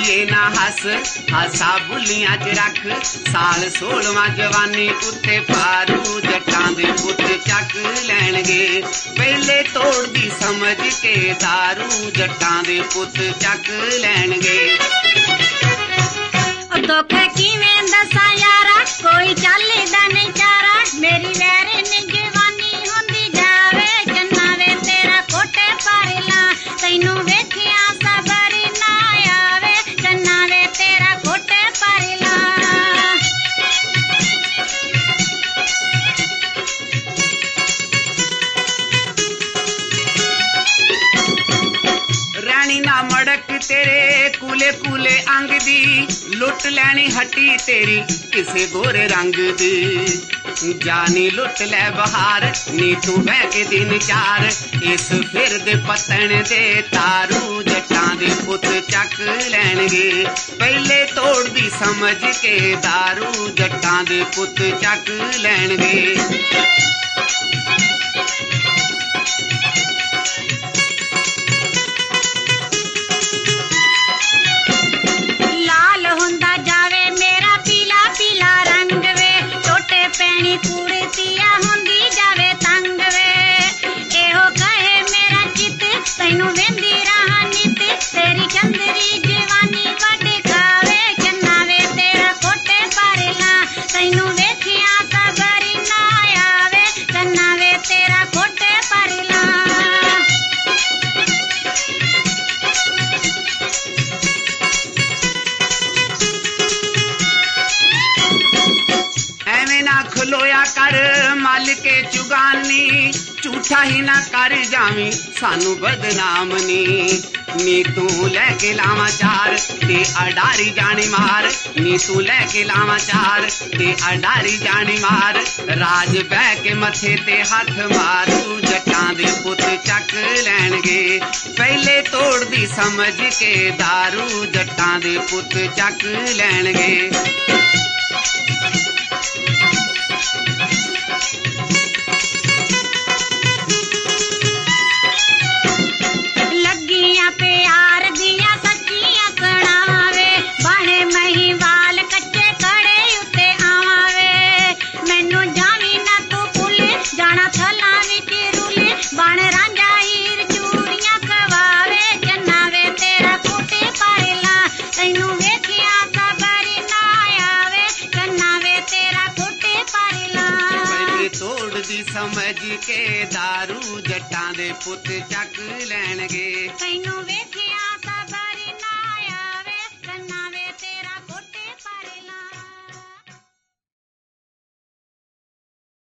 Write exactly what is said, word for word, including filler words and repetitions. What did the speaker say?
ਕੁੜੀਏ ਨਾ ਹੱਸ ਹਾਸਾ ਬੁੱਲੀਆਂ ਚ ਰੱਖ ਸਾਲ ਸੋਲਵਾਂ ਜਵਾਨੀ ਉੱਤੇ ਭਾਰੂ ਜੱਟਾਂ ਦੇ ਪੁੱਤ ਚੱਕ ਲੈਣਗੇ ਪਹਿਲੇ ਤੋੜਦੀ ਸਮਝ ਕੇ ਦਾਰੂ ਜੱਟਾਂ ਦੇ ਪੁੱਤ ਚੱਕ ਲੈਣਗੇ। ਦੁੱਖ ਕਿਵੇਂ ਦੱਸਾਂ ਯਾਰਾ ਕੋਈ ਚੱਲਦਾ ਨਹੀਂ ਚਾਰਾ ਮੇਰੀ ਵੈਰੇ ਨੇ ਜਵਾਨੀ ਹੁੰਦੀ ਜਾਵੇ ਚੰਨਾ ਵੇ ਤੇਰਾ ਕੋਟੇ ਪਰਲਾ ਤੈਨੂੰ ਵੇਖਿਆ ਸਬਰ ਨਾ ਆਵੇ ਚੰਨਾ ਵੇ ਤੇਰਾ ਕੋਟੇ ਪਰਲਾ। ਰਹਿਣੀ ਨਾ ਮੜਕ ਤੇਰੇ ਕੂਲੇ ਕੂਲੇ ਅੰਗ ਦੀ ਲੁੱਟ ਲੈਣੀ ਹੱਟੀ ਤੇਰੀ ਕਿਸੇ ਗੋਰੇ ਰੰਗ ਦੀ ਜਾਨੀ ਲੁੱਟ ਲੈ ਬਹਾਰ ਨੀ ਤੂੰ ਬਹਿ ਕੇ ਦਿਨ ਚਾਰ ਇਸ ਫਿਰਦੇ ਪਤਣ ਦੇ ਤਾਰੂ ਜੱਟਾਂ ਦੇ ਪੁੱਤ ਚੱਕ ਲੈਣਗੇ ਪਹਿਲੇ ਤੋੜਦੀ ਸਮਝ ਕੇ ਦਾਰੂ ਜੱਟਾਂ ਦੇ ਪੁੱਤ ਚੱਕ ਲੈਣਗੇ। ਕੁੜਤੀਆ ਹੁੰਦੀ ਜਾਵੇ ਤੰਗ ਵੇ ਇਹੋ ਕਹੇ ਮੇਰਾ ਚਿੱਤ ਤੈਨੂੰ ਵੇਂਦੀ ਰਹਾ ਨਿਤ ਤੇਰੀ ਚੰਦਰੀ ਜਵਾਨੀ ਵੱਡ ਖਾਵੇ ਚੰਨਾ ਵੇ ਤੇਰਾ ਕੋਟੇ ਪਰਲਾ ਤੈਨੂੰ ਵੇਖਿਆ ਸਬਰ ਨਾ ਆਵੇ ਚੰਨਾ ਵੇ ਤੇਰਾ ਕੋਟੇ ਪਰਲਾ। ਐਵੇਂ ਨਾ ਖਲੋਇਆ ਕਰ ਮੱਲ ਕੇ ਚੁਗਾਨੀ ਝੂਠਾ ਹੀ ਨਾ ਕਰ ਜਾਵੀਂ ਸਾਨੂੰ ਬਦਨਾਮ ਨੀ ਨੀ ਤੂੰ ਲੈ ਕੇ ਲਾਵਾਂ ਚਾਰ ਤੇ ਅਡਾਰੀ ਜਾਣੀ ਮਾਰ ਨੀ ਤੂੰ ਲੈ ਕੇ ਲਾਵਾਂ ਚਾਰ ਤੇ ਅਡਾਰੀ ਜਾਣੀ ਮਾਰ ਰਾਜ ਬਹਿ ਕੇ ਮੱਥੇ ਤੇ ਹੱਥ ਮਾਰੂ ਜੱਟਾਂ ਦੇ ਪੁੱਤ ਚੱਕ ਲੈਣਗੇ ਪਹਿਲੇ ਤੋੜਦੀ ਸਮਝ ਕੇ ਦਾਰੂ ਜੱਟਾਂ ਦੇ ਪੁੱਤ ਚੱਕ ਲੈਣਗੇ। ਲੱਗੀਆਂ ਪਿਆਰ ਦੀਆਂ ਸੱਚੀਆਂ ਸੁਣਾਵੇ ਬਾਣੇ ਮਹੀਂ ਵਾਲ ਕੱਚੇ ਕੜੇ ਉੱਤੇ ਆਵਾਵੇ ਮੈਨੂੰ ਜਾਵੀ ਨਾ ਤੂੰ ਭੁੱਲ ਜਾਣਾ ਥਲਾਂ ਵਿੱਚ ਰੁੱਲ ਬਣ ਰਾਂਝਾ ਹੀਰ ਚੂੜੀਆਂ ਖਵਾਵੇ ਚੰਨਾ ਵੇ ਤੇਰਾ ਕੋਟੇ ਪਰਲਾ ਤੈਨੂੰ ਵੇਖਿਆ ਸਬਰ ਨਾ ਆਵੇ ਚੰਨਾ ਵੇ ਤੇਰਾ ਕੋਟੇ ਪਰਲਾ ਪਹਿਲੇ ਤੋੜਦੀ ਸਮਝ ਕੇ ਦਾਰੂ ਜੱਟਾਂ ਦੇ ਪੁੱਤ ਚੱਕ ਲੈਣਗੇ ਤੈਨੂੰ ਵੇ